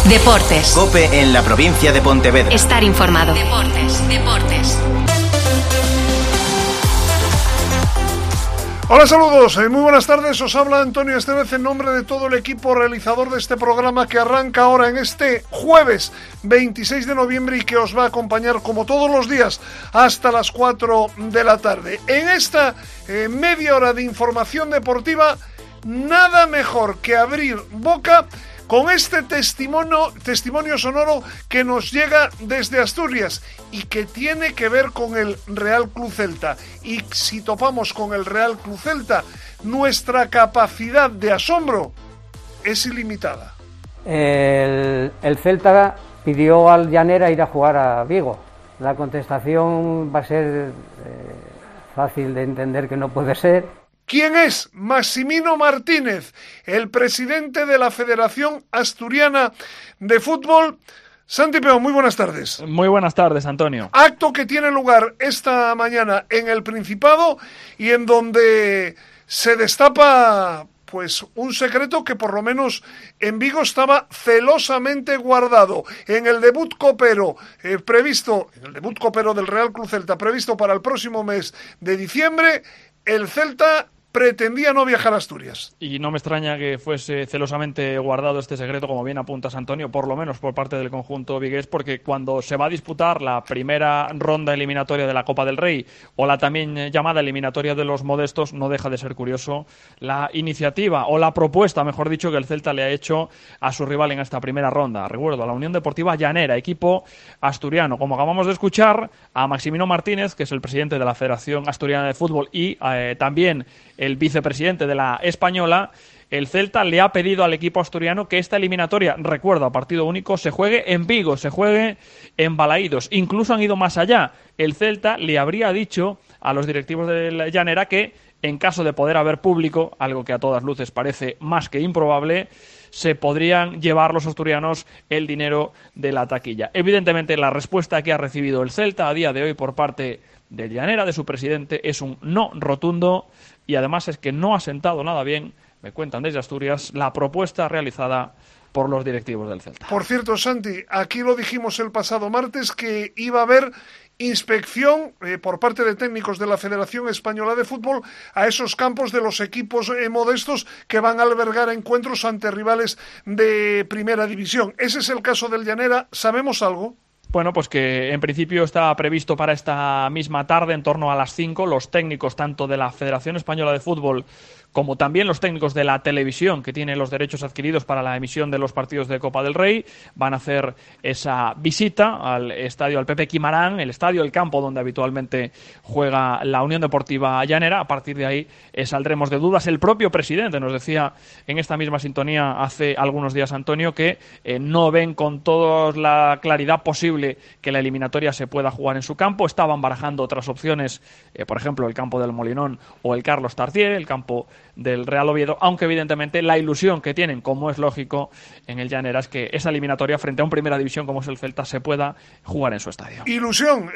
Deportes. COPE en la provincia de Pontevedra. Estar informado. Deportes. Hola, saludos, muy buenas tardes, os habla Antonio Estevez en nombre de todo el equipo realizador de este programa que arranca ahora en este jueves 26 de noviembre y que os va a acompañar como todos los días hasta las 4 de la tarde. En esta media hora de información deportiva, nada mejor que abrir boca con este testimonio sonoro que nos llega desde Asturias y que tiene que ver con el Real Club Celta. Y si topamos con el Real Club Celta, nuestra capacidad de asombro es ilimitada. El Celta pidió al Llanera ir a jugar a Vigo. La contestación va a ser fácil de entender que no puede ser. ¿Quién es Maximino Martínez, el presidente de la Federación Asturiana de Fútbol? Santi Peón, muy buenas tardes. Muy buenas tardes, Antonio. Acto que tiene lugar esta mañana en el Principado y en donde se destapa pues un secreto que por lo menos en Vigo estaba celosamente guardado. En el debut copero del Real Club Celta previsto para el próximo mes de diciembre, el Celta pretendía no viajar a Asturias. Y no me extraña que fuese celosamente guardado este secreto, como bien apuntas, Antonio, por lo menos por parte del conjunto vigués, porque cuando se va a disputar la primera ronda eliminatoria de la Copa del Rey o la también llamada eliminatoria de los modestos, no deja de ser curioso la iniciativa o la propuesta, mejor dicho, que el Celta le ha hecho a su rival en esta primera ronda. Recuerdo, a la Unión Deportiva Llanera, equipo asturiano. Como acabamos de escuchar, a Maximino Martínez, que es el presidente de la Federación Asturiana de Fútbol y también el vicepresidente de la Española, el Celta le ha pedido al equipo asturiano que esta eliminatoria, recuerdo, a partido único, se juegue en Vigo, se juegue en Balaídos. Incluso han ido más allá. El Celta le habría dicho a los directivos de la Llanera que, en caso de poder haber público, algo que a todas luces parece más que improbable, se podrían llevar los asturianos el dinero de la taquilla. Evidentemente, la respuesta que ha recibido el Celta a día de hoy por parte de Llanera, de su presidente, es un no rotundo. Y además es que no ha sentado nada bien, me cuentan desde Asturias, la propuesta realizada por los directivos del Celta. Por cierto, Santi, aquí lo dijimos el pasado martes que iba a haber inspección por parte de técnicos de la Federación Española de Fútbol a esos campos de los equipos modestos que van a albergar encuentros ante rivales de primera división. Ese es el caso del Llanera. ¿Sabemos algo? Bueno, pues que en principio está previsto para esta misma tarde, en torno a las 5, los técnicos tanto de la Federación Española de Fútbol como también los técnicos de la televisión que tienen los derechos adquiridos para la emisión de los partidos de Copa del Rey van a hacer esa visita al estadio, al Pepe Quimarán, el estadio, el campo donde habitualmente juega la Unión Deportiva Llanera. A partir de ahí saldremos de dudas. El propio presidente nos decía en esta misma sintonía hace algunos días, Antonio, que no ven con toda la claridad posible que la eliminatoria se pueda jugar en su campo. Estaban barajando otras opciones, por ejemplo el campo del Molinón o el Carlos Tartiere, el campo del Real Oviedo, aunque evidentemente la ilusión que tienen, como es lógico, en el Llanera es que esa eliminatoria frente a un primera división como es el Celta se pueda jugar en su estadio. Ilusión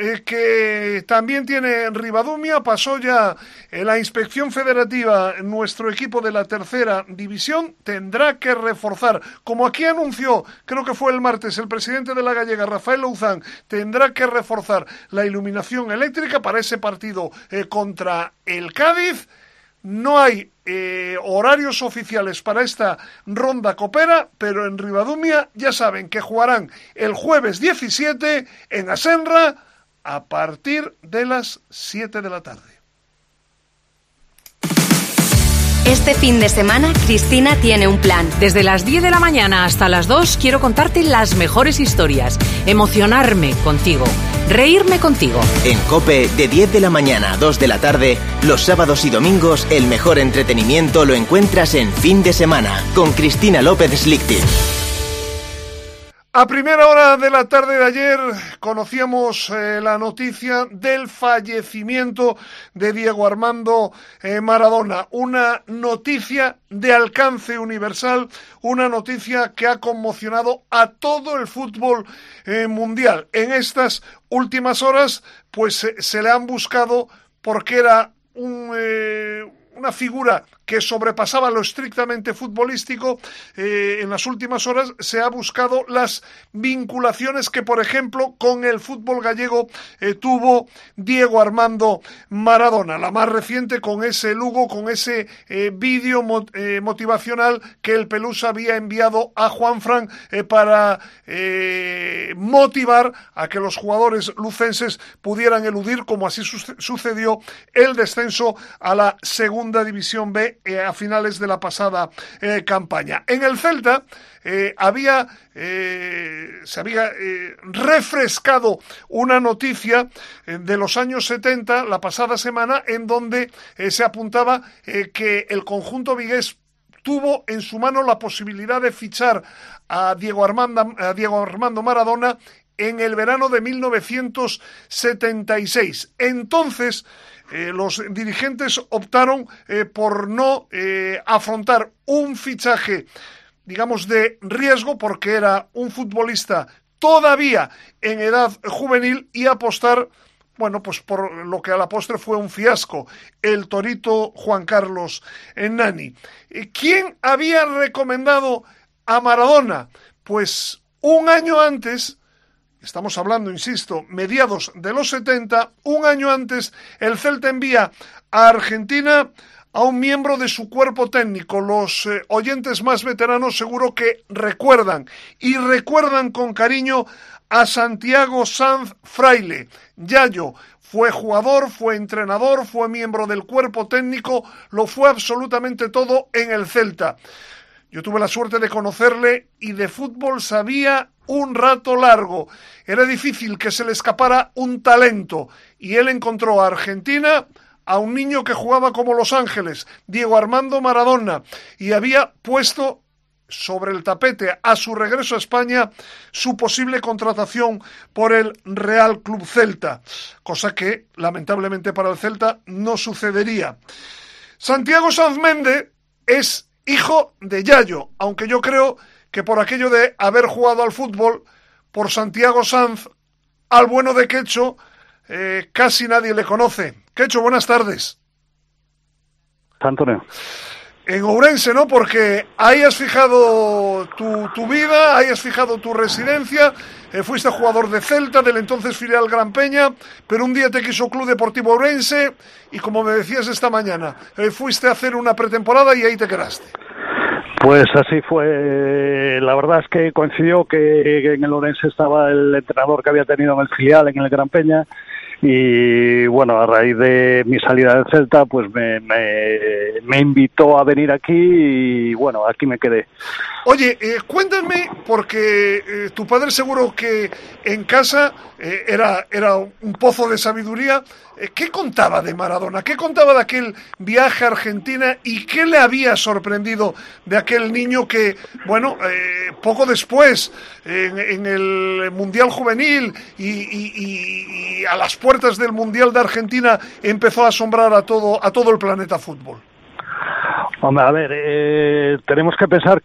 que también tiene Ribadumia. Pasó ya la inspección federativa. Nuestro equipo de la tercera división tendrá que reforzar, como aquí anunció, creo que fue el martes, el presidente de la Gallega, Rafael Louzán, tendrá que reforzar la iluminación eléctrica para ese partido contra el Cádiz. No hay horarios oficiales para esta ronda copera, pero en Ribadumia ya saben que jugarán el jueves 17 en Asenra a partir de las 7 de la tarde. Este fin de semana, Cristina tiene un plan. Desde las 10 de la mañana hasta las 2 quiero contarte las mejores historias, emocionarme contigo, reírme contigo. En COPE, de 10 de la mañana a 2 de la tarde, los sábados y domingos, el mejor entretenimiento lo encuentras en Fin de Semana, con Cristina López Slichting. A primera hora de la tarde de ayer conocíamos la noticia del fallecimiento de Diego Armando Maradona. Una noticia de alcance universal, una noticia que ha conmocionado a todo el fútbol mundial. En estas últimas horas, pues se le han buscado porque era una figura que sobrepasaba lo estrictamente futbolístico, en las últimas horas se ha buscado las vinculaciones que, por ejemplo, con el fútbol gallego tuvo Diego Armando Maradona. La más reciente con ese Lugo, con ese vídeo motivacional que el Pelusa había enviado a Juanfran para motivar a que los jugadores lucenses pudieran eludir, como así sucedió, el descenso a la Segunda División B a finales de la pasada campaña. En el Celta se había refrescado una noticia de los años 70 la pasada semana, en donde se apuntaba que el conjunto vigués tuvo en su mano la posibilidad de fichar a Diego Armando Maradona en el verano de 1976. Entonces, los dirigentes optaron por no afrontar un fichaje, digamos, de riesgo, porque era un futbolista todavía en edad juvenil, y apostar, bueno, pues por lo que a la postre fue un fiasco, el torito Juan Carlos Nani. ¿Quién había recomendado a Maradona? Pues un año antes, estamos hablando, insisto, mediados de los 70, un año antes, el Celta envía a Argentina a un miembro de su cuerpo técnico. Los oyentes más veteranos seguro que recuerdan, y recuerdan con cariño, a Santiago Sanz Fraile. Yayo fue jugador, fue entrenador, fue miembro del cuerpo técnico, lo fue absolutamente todo en el Celta. Yo tuve la suerte de conocerle y de fútbol sabía un rato largo. Era difícil que se le escapara un talento, y él encontró a Argentina a un niño que jugaba como Los Ángeles, Diego Armando Maradona, y había puesto sobre el tapete a su regreso a España su posible contratación por el Real Club Celta, cosa que lamentablemente para el Celta no sucedería. Santiago Sanz Mende es hijo de Yayo, aunque yo creo que por aquello de haber jugado al fútbol, por Santiago Sanz, al bueno de Quecho, casi nadie le conoce. Quecho, buenas tardes. Antonio. En Ourense, ¿no? Porque ahí has fijado tu vida, ahí has fijado tu residencia, fuiste jugador de Celta, del entonces filial Gran Peña, pero un día te quiso Club Deportivo Ourense y, como me decías esta mañana, fuiste a hacer una pretemporada y ahí te quedaste. Pues así fue. La verdad es que coincidió que en el Ourense estaba el entrenador que había tenido en el filial, en el Gran Peña, y bueno, a raíz de mi salida del Celta, pues me invitó a venir aquí y bueno, aquí me quedé. Oye, cuéntame, porque tu padre seguro que en casa era un pozo de sabiduría. ¿Qué contaba de Maradona? ¿Qué contaba de aquel viaje a Argentina? ¿Y qué le había sorprendido de aquel niño que, bueno, poco después, en el Mundial Juvenil y a las puertas del Mundial de Argentina, empezó a asombrar a todo el planeta fútbol? Hombre, a ver, tenemos que pensar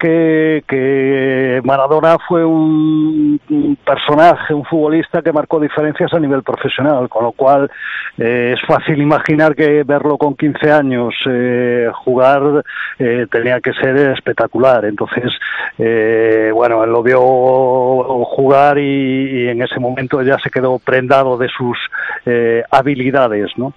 que Maradona fue un personaje, un futbolista que marcó diferencias a nivel profesional, con lo cual es fácil imaginar que verlo con 15 años jugar tenía que ser espectacular. Entonces, bueno, él lo vio jugar y en ese momento ya se quedó prendado de sus habilidades, ¿no?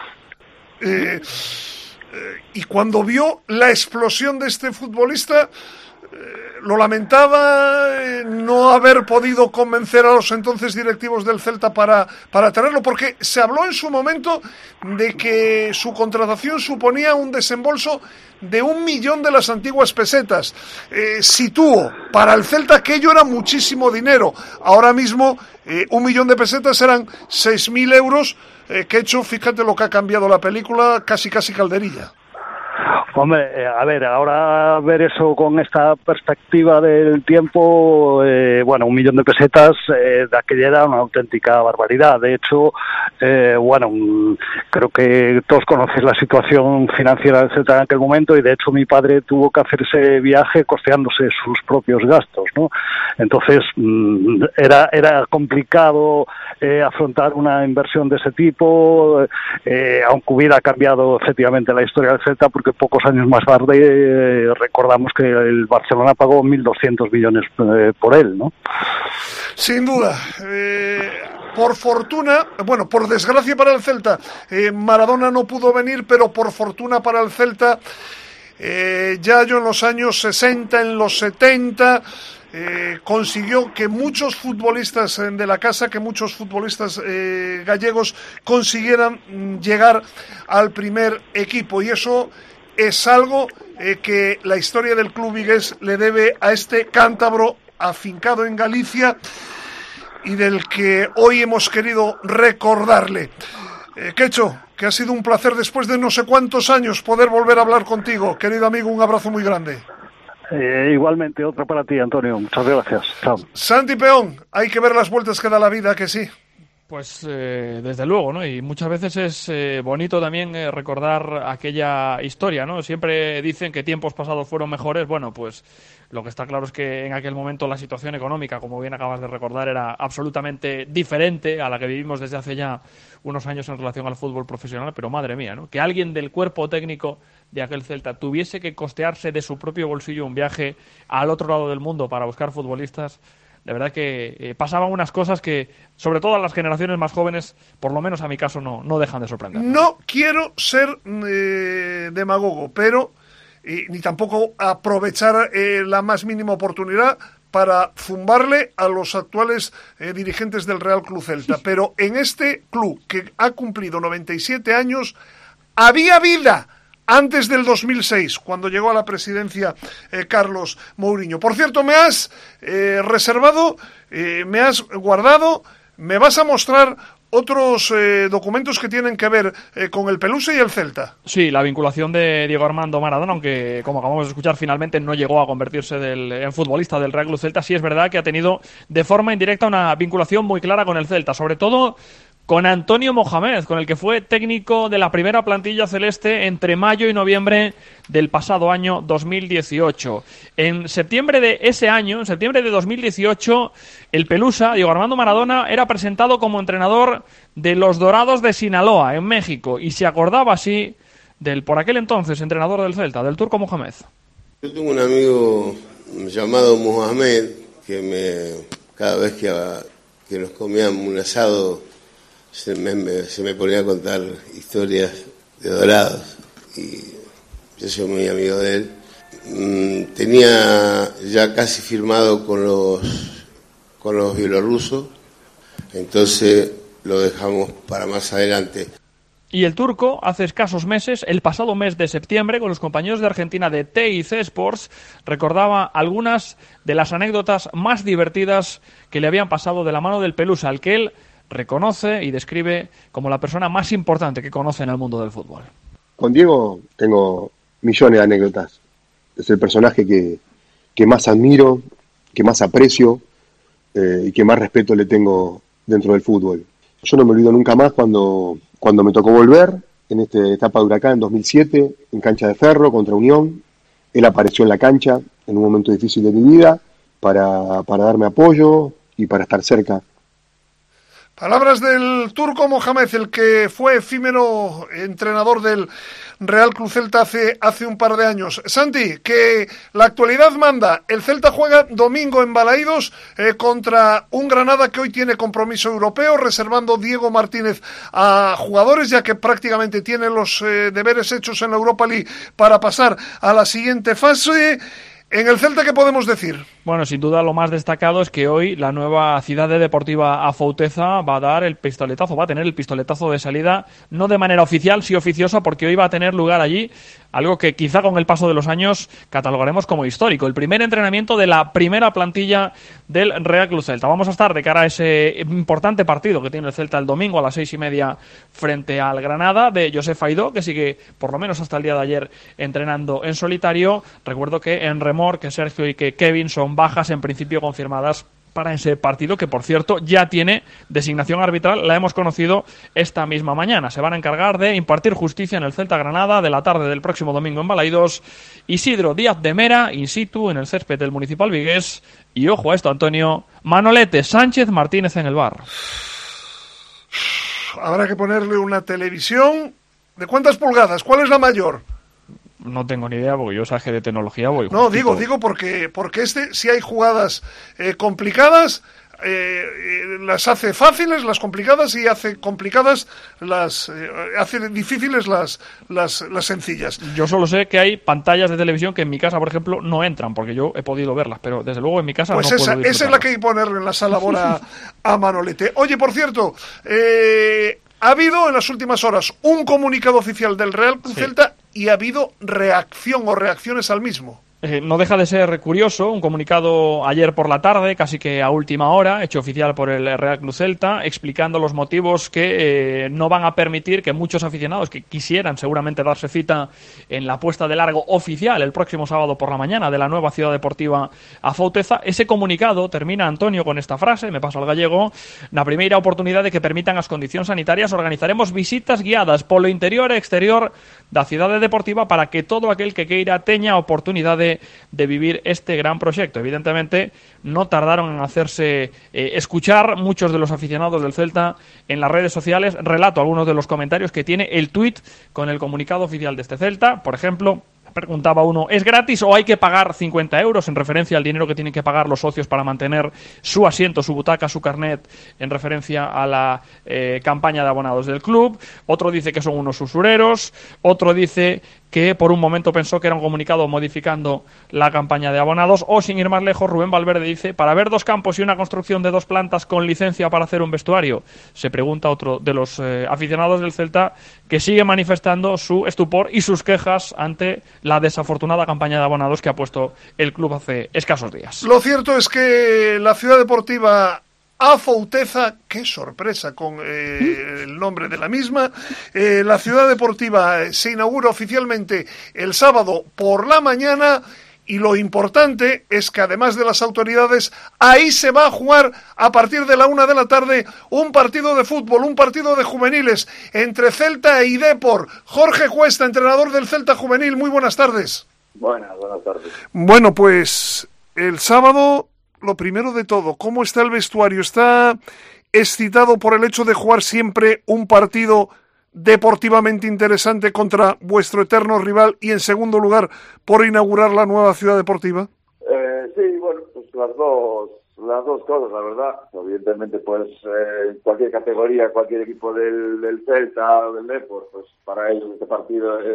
Y cuando vio la explosión de este futbolista, lo lamentaba no haber podido convencer a los entonces directivos del Celta para traerlo, porque se habló en su momento de que su contratación suponía un desembolso de 1 millón de las antiguas pesetas. Situó, para el Celta aquello era muchísimo dinero. Ahora mismo 1 millón de pesetas eran 6.000 euros. Quecho, fíjate lo que ha cambiado la película, casi calderilla. Hombre, a ver, ahora ver eso con esta perspectiva del tiempo, bueno, 1 millón de pesetas de aquella era una auténtica barbaridad. De hecho, bueno, creo que todos conocéis la situación financiera del Celta en aquel momento, y de hecho mi padre tuvo que hacer ese viaje costeándose sus propios gastos, ¿no? Entonces era complicado afrontar una inversión de ese tipo, aunque hubiera cambiado efectivamente la historia del Celta, porque porque pocos años más tarde recordamos que el Barcelona pagó 1.200 millones por él, ¿no? Sin duda. Por fortuna, bueno, por desgracia para el Celta, Maradona no pudo venir, pero por fortuna para el Celta, Yayo en los años 60, en los 70, consiguió que muchos futbolistas de la casa, que muchos futbolistas gallegos consiguieran llegar al primer equipo, y eso es algo que la historia del club vigués le debe a este cántabro afincado en Galicia y del que hoy hemos querido recordarle. Quecho, que ha sido un placer después de no sé cuántos años poder volver a hablar contigo. Querido amigo, un abrazo muy grande. Igualmente, otro para ti, Antonio. Muchas gracias. Chao. Santi Peón, hay que ver las vueltas que da la vida, que sí. Pues desde luego, ¿no? Y muchas veces es bonito también recordar aquella historia, ¿no? Siempre dicen que tiempos pasados fueron mejores. Bueno, pues lo que está claro es que en aquel momento la situación económica, como bien acabas de recordar, era absolutamente diferente a la que vivimos desde hace ya unos años en relación al fútbol profesional. Pero madre mía, ¿no? Que alguien del cuerpo técnico de aquel Celta tuviese que costearse de su propio bolsillo un viaje al otro lado del mundo para buscar futbolistas. De verdad que pasaban unas cosas que, sobre todo a las generaciones más jóvenes, por lo menos a mi caso, no dejan de sorprender. No quiero ser demagogo, pero ni tampoco aprovechar la más mínima oportunidad para zumbarle a los actuales dirigentes del Real Club Celta. Pero en este club, que ha cumplido 97 años, había vida antes del 2006, cuando llegó a la presidencia Carlos Mourinho. Por cierto, me has reservado, me has guardado, me vas a mostrar otros documentos que tienen que ver con el Pelusa y el Celta. Sí, la vinculación de Diego Armando Maradona, aunque como acabamos de escuchar finalmente no llegó a convertirse en futbolista del Real Club Celta, sí es verdad que ha tenido de forma indirecta una vinculación muy clara con el Celta, sobre todo con Antonio Mohamed, con el que fue técnico de la primera plantilla celeste entre mayo y noviembre del pasado año 2018. En septiembre de ese año, en septiembre de 2018, el Pelusa, Diego Armando Maradona, era presentado como entrenador de los Dorados de Sinaloa, en México, y se acordaba así del por aquel entonces entrenador del Celta, del Turco Mohamed. Yo tengo un amigo llamado Mohamed que cada vez que nos comíamos un asado se me ponía a contar historias de Dorados y yo soy muy amigo de él. Tenía ya casi firmado con los bielorrusos, entonces lo dejamos para más adelante. Y el Turco, hace escasos meses, el pasado mes de septiembre, con los compañeros de Argentina de TIC Sports, recordaba algunas de las anécdotas más divertidas que le habían pasado de la mano del Pelusa, al que él reconoce y describe como la persona más importante que conoce en el mundo del fútbol. Con Diego tengo millones de anécdotas. Es el personaje que más admiro, que más aprecio y que más respeto le tengo dentro del fútbol. Yo no me olvido nunca más cuando me tocó volver en esta etapa de Huracán en 2007, en cancha de Ferro contra Unión. Él apareció en la cancha en un momento difícil de mi vida para darme apoyo y para estar cerca. Palabras del Turco Mohamed, el que fue efímero entrenador del Real Club Celta hace un par de años. Santi, que la actualidad manda. El Celta juega domingo en Balaídos contra un Granada que hoy tiene compromiso europeo, reservando Diego Martínez a jugadores, ya que prácticamente tiene los deberes hechos en la Europa League para pasar a la siguiente fase. En el Celta, ¿qué podemos decir? Bueno, sin duda lo más destacado es que hoy la nueva Ciudad Deportiva Afouteza va a dar el pistoletazo, va a tener el pistoletazo de salida, no de manera oficial, sí oficiosa, porque hoy va a tener lugar allí algo que quizá con el paso de los años catalogaremos como histórico, el primer entrenamiento de la primera plantilla del Real Club Celta. Vamos a estar de cara a ese importante partido que tiene el Celta el domingo a las 6:30 frente al Granada de Josep Aidó, que sigue por lo menos hasta el día de ayer entrenando en solitario. Recuerdo que en remor, que Sergio y que Kevin son bajas en principio confirmadas para ese partido, que por cierto ya tiene designación arbitral, la hemos conocido esta misma mañana. Se van a encargar de impartir justicia en el Celta Granada de la tarde del próximo domingo en Balaídos. Isidro Díaz de Mera, in situ en el césped del Municipal Vigués, y ojo a esto, Antonio, Manolete Sánchez Martínez en el bar. Habrá que ponerle una televisión. ¿De cuántas pulgadas? ¿Cuál es la mayor? No tengo ni idea, porque yo saqué de tecnología voy. No, digo porque si hay jugadas complicadas, las hace fáciles, las complicadas, y hace complicadas hace difíciles las sencillas. Yo solo sé que hay pantallas de televisión que en mi casa, por ejemplo, no entran, porque yo he podido verlas, pero desde luego en mi casa pues no puedo disfrutarlas. Esa es la que hay que ponerle en la sala ahora a Manolete. Oye, por cierto, ha habido en las últimas horas un comunicado oficial del Real Club Celta y ha habido reacción o reacciones al mismo. No deja de ser curioso, un comunicado ayer por la tarde, casi que a última hora, hecho oficial por el Real Club Celta, explicando los motivos que no van a permitir que muchos aficionados que quisieran seguramente darse cita en la puesta de largo oficial el próximo sábado por la mañana de la nueva ciudad deportiva Afouteza. Ese comunicado termina, Antonio, con esta frase, me paso al gallego: na primeira oportunidade que permitan as condicións sanitarias organizaremos visitas guiadas polo interior e exterior da cidade deportiva para que todo aquel que queira teña a oportunidade de vivir este gran proyecto. Evidentemente no tardaron en hacerse escuchar muchos de los aficionados del Celta en las redes sociales. Relato algunos de los comentarios que tiene el tuit con el comunicado oficial de este Celta. Por ejemplo, preguntaba uno: ¿es gratis o hay que pagar 50 euros? En referencia al dinero que tienen que pagar los socios para mantener su asiento, su butaca, su carnet, en referencia a la campaña de abonados del club. Otro dice que son unos usureros. Otro dice que por un momento pensó que era un comunicado modificando la campaña de abonados. O, sin ir más lejos, Rubén Valverde dice: para ver 2 campos y una construcción de 2 plantas con licencia para hacer un vestuario. Se pregunta otro de los aficionados del Celta, que sigue manifestando su estupor y sus quejas ante la desafortunada campaña de abonados que ha puesto el club hace escasos días. Lo cierto es que la ciudad deportiva Afouteza, qué sorpresa con el nombre de la misma, la ciudad deportiva se inaugura oficialmente el sábado por la mañana, y lo importante es que además de las autoridades, ahí se va a jugar a partir de la 1 de la tarde un partido de fútbol, un partido de juveniles entre Celta y Depor. Jorge Cuesta, entrenador del Celta Juvenil, muy buenas tardes. Buenas tardes. Bueno, pues el sábado, lo primero de todo, ¿cómo está el vestuario? ¿Está excitado por el hecho de jugar siempre un partido deportivamente interesante contra vuestro eterno rival, y en segundo lugar por inaugurar la nueva ciudad deportiva? Sí, bueno, pues las dos cosas, la verdad. Evidentemente, pues cualquier categoría, cualquier equipo del Celta o del Depor, pues para ellos este partido es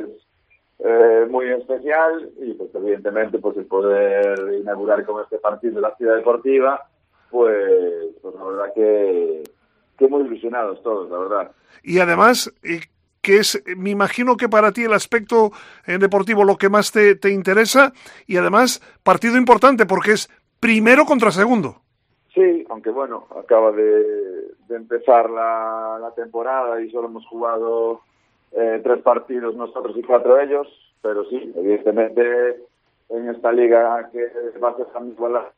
muy especial, y pues evidentemente pues el poder inaugurar con este partido de la ciudad deportiva, pues la verdad que muy ilusionados todos, la verdad. Y además, que es, me imagino que para ti el aspecto deportivo lo que más te interesa, y además partido importante porque es primero contra segundo. Sí, aunque bueno, acaba de empezar la temporada y solo hemos jugado 3 partidos nosotros y 4 ellos, pero sí, evidentemente en esta liga que va a ser tan igualada,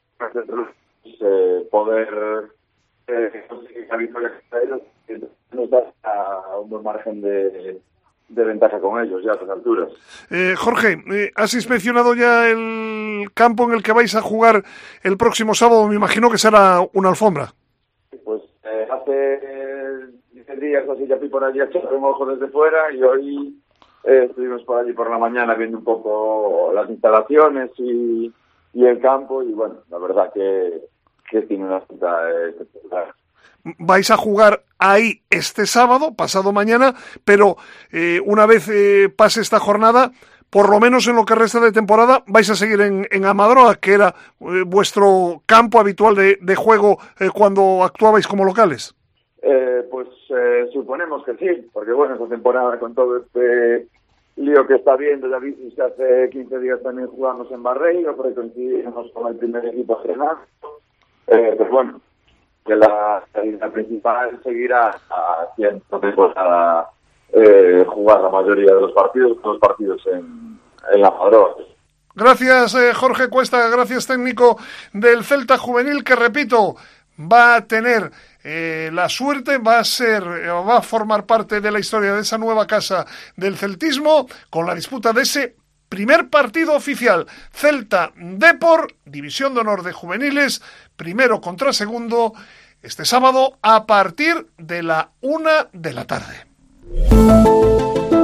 poder conseguir la victoria contra ellos nos da un buen margen de ventaja con ellos ya a estas alturas. Jorge, ¿has inspeccionado ya el campo en el que vais a jugar el próximo sábado? Me imagino que será una alfombra. Pues hace 10 días así ya fui por allí a echar un ojo desde fuera, y hoy estuvimos por allí por la mañana viendo un poco las instalaciones y el campo, y bueno, la verdad que tiene una pinta espectacular. Vais a jugar ahí este sábado, pasado mañana, pero una vez pase esta jornada, por lo menos en lo que resta de temporada, vais a seguir en Amadroa, que era vuestro campo habitual de juego cuando actuabais como locales. Pues suponemos que sí, porque bueno, esta temporada con todo este lío que está viendo, ya viste, hace 15 días también jugamos en Barreiro, porque coincidimos con el primer equipo entrenando. Pues bueno, que la principal seguirá haciendo temporada jugar la mayoría de los partidos en la Madroa. Gracias, Jorge Cuesta, gracias, técnico del Celta Juvenil, que repito, va a tener la suerte, va a formar parte de la historia de esa nueva casa del celtismo, con la disputa de ese primer partido oficial, Celta Depor, División de Honor de Juveniles, primero contra segundo, este sábado a partir de la 1 de la tarde.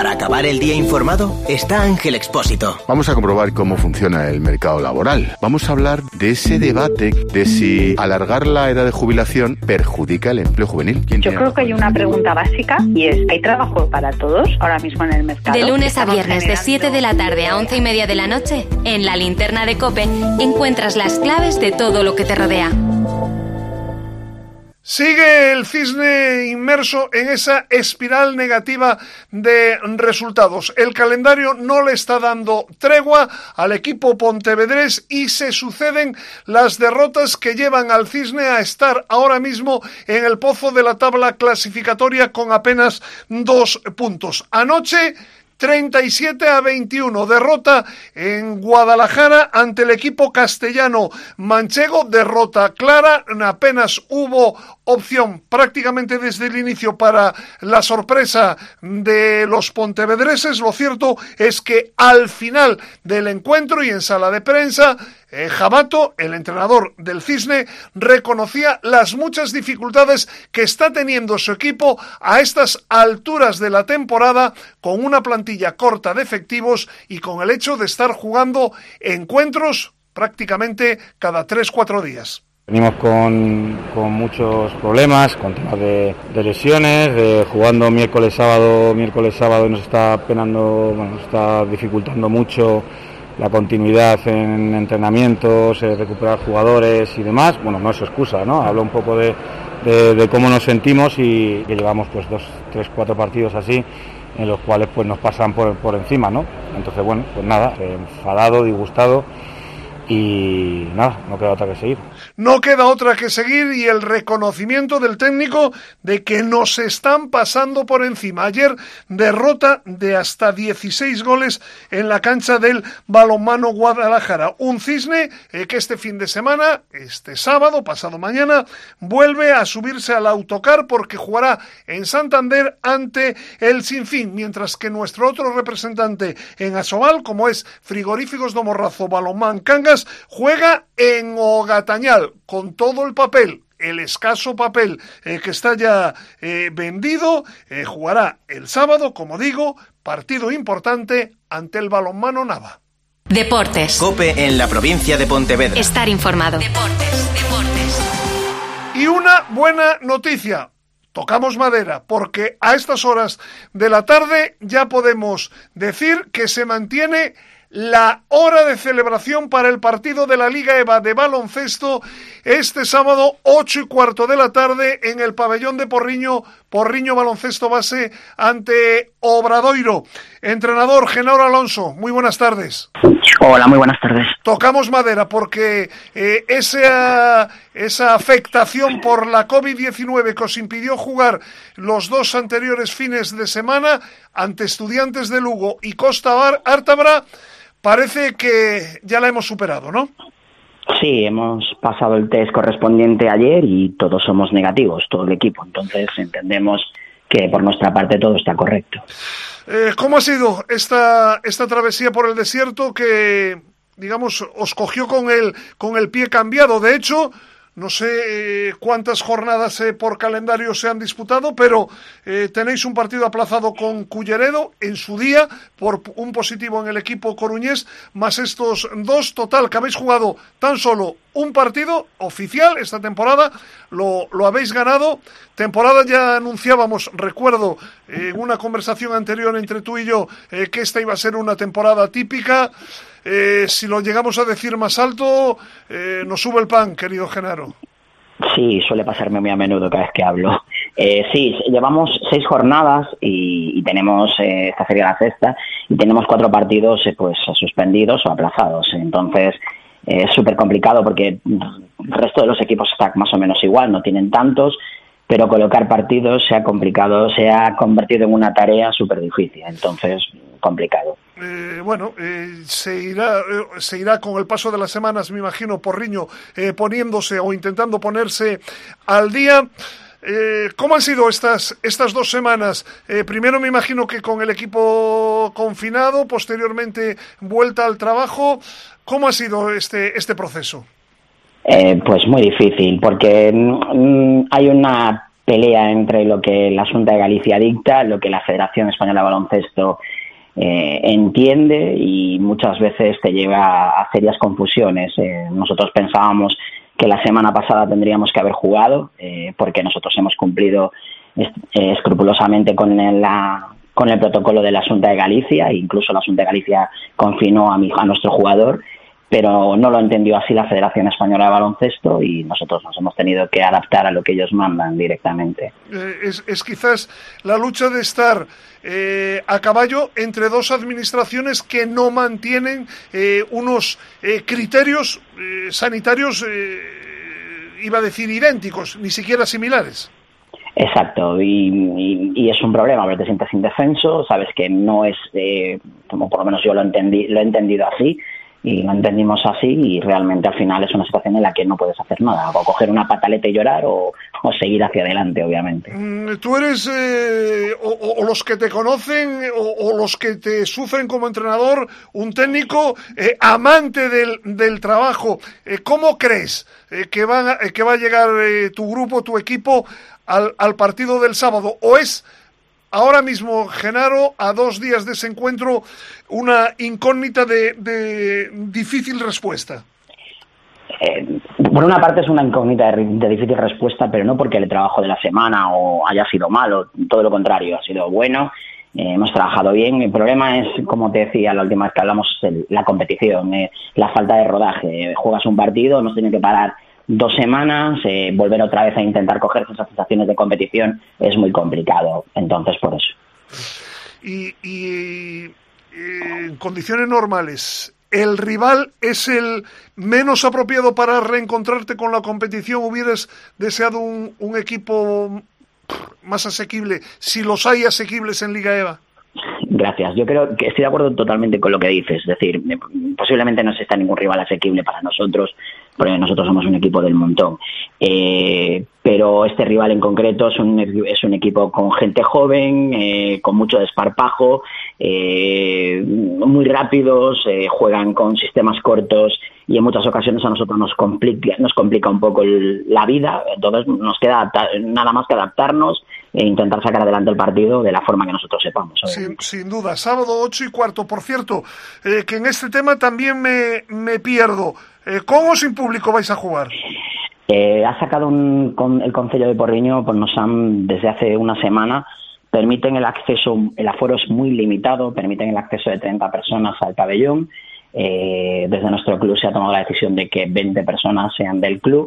Para acabar el día informado, está Ángel Expósito. Vamos a comprobar cómo funciona el mercado laboral. Vamos a hablar de ese debate de si alargar la edad de jubilación perjudica el empleo juvenil. Yo creo que hay una pregunta básica y es, ¿hay trabajo para todos ahora mismo en el mercado? De lunes a viernes de 7 de la tarde a 11:30 de la noche, en la linterna de COPE, encuentras las claves de todo lo que te rodea. Sigue el Cisne inmerso en esa espiral negativa de resultados. El calendario no le está dando tregua al equipo pontevedrés y se suceden las derrotas que llevan al Cisne a estar ahora mismo en el pozo de la tabla clasificatoria con apenas 2 puntos. Anoche 37-21, derrota en Guadalajara ante el equipo castellano manchego, derrota clara, apenas hubo opción prácticamente desde el inicio para la sorpresa de los pontevedreses. Lo cierto es que al final del encuentro y en sala de prensa, Jabato, el entrenador del Cisne, reconocía las muchas dificultades que está teniendo su equipo a estas alturas de la temporada, con una plantilla corta de efectivos y con el hecho de estar jugando encuentros prácticamente cada 3-4 días. Venimos con muchos problemas, con temas de lesiones, jugando miércoles sábado nos está penando, nos está dificultando mucho la continuidad en entrenamientos, recuperar jugadores y demás. Bueno, no es excusa, ¿no? Hablo un poco de cómo nos sentimos y que llevamos pues 2, 3, 4 partidos así, en los cuales pues nos pasan por encima, ¿no? Entonces, bueno, pues nada, enfadado, disgustado. Y nada, no queda otra que seguir. No queda otra que seguir y el reconocimiento del técnico de que nos están pasando por encima. Ayer derrota de hasta 16 goles en la cancha del Balonmano Guadalajara. Un Cisne que este fin de semana, este sábado, pasado mañana, vuelve a subirse al autocar porque jugará en Santander ante el Sinfín, mientras que nuestro otro representante en Asobal, como es Frigoríficos do Morrazo Balonmán Cangas, juega en Ogatañal con todo el papel, el escaso papel que está ya vendido. Jugará el sábado, como digo, partido importante ante el Balonmano Nava. Deportes. COPE en la provincia de Pontevedra. Estar informado. Deportes. Y una buena noticia. Tocamos madera, porque a estas horas de la tarde ya podemos decir que se mantiene la hora de celebración para el partido de la Liga EVA de baloncesto este sábado 8:15 de la tarde en el pabellón de Porriño Baloncesto Base ante Obradoiro. Entrenador Genaro Alonso, muy buenas tardes. Hola, muy buenas tardes. Tocamos madera porque esa afectación por la COVID-19 que os impidió jugar los 2 anteriores fines de semana ante Estudiantes de Lugo y Costa Ártabra, parece que ya la hemos superado, ¿no? Sí, hemos pasado el test correspondiente ayer y todos somos negativos, todo el equipo. Entonces entendemos que por nuestra parte todo está correcto. ¿Cómo ha sido esta travesía por el desierto que, digamos, os cogió con el pie cambiado? De hecho, no sé cuántas jornadas por calendario se han disputado, pero tenéis un partido aplazado con Culleredo en su día por un positivo en el equipo coruñés, más estos 2, total que habéis jugado tan solo un partido oficial esta temporada, lo habéis ganado. Temporada ya anunciábamos, recuerdo, en una conversación anterior entre tú y yo, que esta iba a ser una temporada típica. Si lo llegamos a decir más alto, nos sube el pan, querido Genaro. Sí, suele pasarme muy a menudo cada vez que hablo. Sí, llevamos 6 jornadas y tenemos, esta sería la sexta, y tenemos 4 partidos pues suspendidos o aplazados. Entonces es súper complicado porque el resto de los equipos está más o menos igual, no tienen tantos, pero colocar partidos se ha convertido en una tarea súper difícil, entonces complicado. Se irá con el paso de las semanas, me imagino, Porriño poniéndose o intentando ponerse al día. ¿Cómo han sido estas 2 semanas? Primero me imagino que con el equipo confinado, posteriormente vuelta al trabajo. ¿Cómo ha sido este proceso? Pues muy difícil, porque hay una pelea entre lo que la Xunta de Galicia dicta, lo que la Federación Española de Baloncesto entiende, y muchas veces te lleva a serias confusiones. Nosotros pensábamos que la semana pasada tendríamos que haber jugado, porque nosotros hemos cumplido escrupulosamente con el protocolo de la Xunta de Galicia, e incluso la Xunta de Galicia confinó a nuestro jugador, pero no lo entendió así la Federación Española de Baloncesto, y nosotros nos hemos tenido que adaptar a lo que ellos mandan directamente. Es quizás la lucha de estar a caballo entre dos administraciones que no mantienen unos criterios sanitarios, iba a decir idénticos, ni siquiera similares. Exacto, y es un problema, porque te sientes indefenso, sabes que no es, como por lo menos yo lo he entendido así, y lo entendimos así, y realmente al final es una situación en la que no puedes hacer nada, o coger una pataleta y llorar, o seguir hacia adelante, obviamente. Tú eres, o los que te conocen, o los que te sufren como entrenador, un técnico amante del trabajo. ¿Cómo crees que va a llegar tu grupo, tu equipo, al partido del sábado? ¿O es ahora mismo, Genaro, a 2 días de ese encuentro, una incógnita de difícil respuesta? Por una parte es una incógnita de difícil respuesta, pero no porque el trabajo de la semana o haya sido malo, todo lo contrario, ha sido bueno, hemos trabajado bien. El problema es, como te decía la última vez que hablamos, la competición, la falta de rodaje. Juegas un partido, hemos tenido que parar 2 semanas, volver otra vez a intentar coger esas sensaciones de competición es muy complicado, entonces por eso. Y en condiciones normales, ¿el rival es el menos apropiado para reencontrarte con la competición? ¿Hubieras deseado un equipo más asequible, si los hay asequibles en Liga EVA? Gracias. Yo creo que estoy de acuerdo totalmente con lo que dices. Es decir, posiblemente no exista ningún rival asequible para nosotros, porque nosotros somos un equipo del montón. Pero este rival en concreto es un equipo con gente joven, con mucho desparpajo, muy rápidos, juegan con sistemas cortos, y en muchas ocasiones a nosotros nos complica un poco la vida. Entonces nos queda nada más que adaptarnos e intentar sacar adelante el partido de la forma que nosotros sepamos. Sin duda. Sábado 8:15. Por cierto, que en este tema también me pierdo. ¿Con o sin público vais a jugar? Ha sacado el Concello de Porriño, pues nos han, desde hace una semana, permiten el acceso, el aforo es muy limitado, permiten el acceso de 30 personas al pabellón. Desde nuestro club se ha tomado la decisión de que 20 personas sean del club,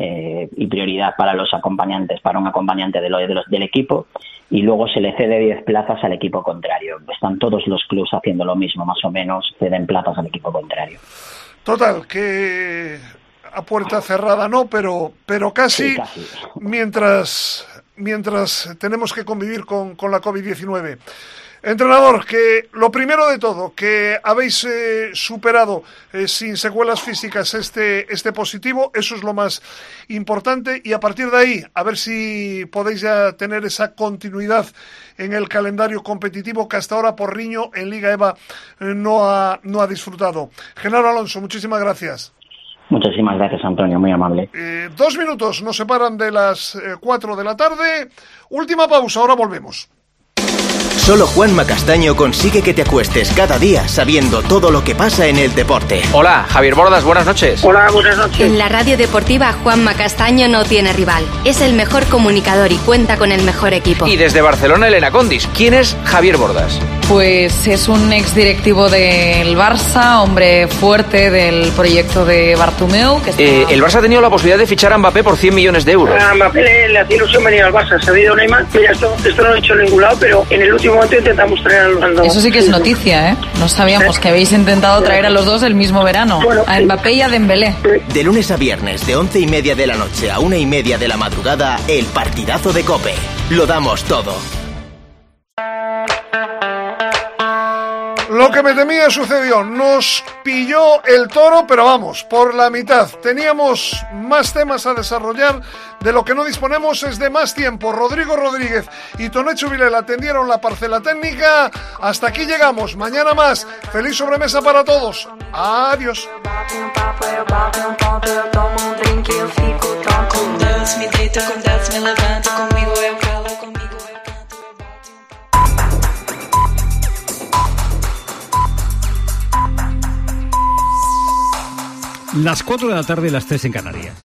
y prioridad para los acompañantes, para un acompañante del equipo, y luego se le cede 10 plazas al equipo contrario. Están todos los clubs haciendo lo mismo, más o menos, ceden plazas al equipo contrario. Total, que a puerta cerrada no, pero casi, sí, casi. Mientras tenemos que convivir con la COVID-19. Entrenador, que lo primero de todo, que habéis superado sin secuelas físicas este positivo, eso es lo más importante, y a partir de ahí, a ver si podéis ya tener esa continuidad en el calendario competitivo que hasta ahora Porriño en Liga EVA no ha disfrutado. Genaro Alonso, muchísimas gracias. Muchísimas gracias, Antonio, muy amable. 2 minutos nos separan de las 4 de la tarde. Última pausa, ahora volvemos. Solo Juanma Castaño consigue que te acuestes cada día sabiendo todo lo que pasa en el deporte. Hola, Javier Bordas, buenas noches. Hola, buenas noches. En la radio deportiva, Juanma Castaño no tiene rival. Es el mejor comunicador y cuenta con el mejor equipo. Y desde Barcelona, Elena Condis. ¿Quién es Javier Bordas? Pues es un exdirectivo del Barça, hombre fuerte del proyecto de Bartomeu. El Barça ha tenido la posibilidad de fichar a Mbappé por 100 millones de euros. A Mbappé le hacía ilusión venir al Barça. Se ha ido Neymar. Mira, esto no lo he hecho en ningún lado, pero en el último momento intentamos traer a los dos. Eso sí que es noticia, ¿eh? No sabíamos que habéis intentado traer a los dos el mismo verano. Bueno, a Mbappé y a Dembélé. De lunes a viernes, de 11:30 de la noche a 1:30 de la madrugada, el partidazo de COPE. Lo damos todo. Lo que me temía sucedió, nos pilló el toro, pero vamos, por la mitad. Teníamos más temas a desarrollar, de lo que no disponemos es de más tiempo. Rodrigo Rodríguez y Tonecho Vilela atendieron la parcela técnica. Hasta aquí llegamos, mañana más. Feliz sobremesa para todos. Adiós. Com Deus me deito, com Deus me levanto, comigo Las 4 de la tarde, las 3 en Canarias.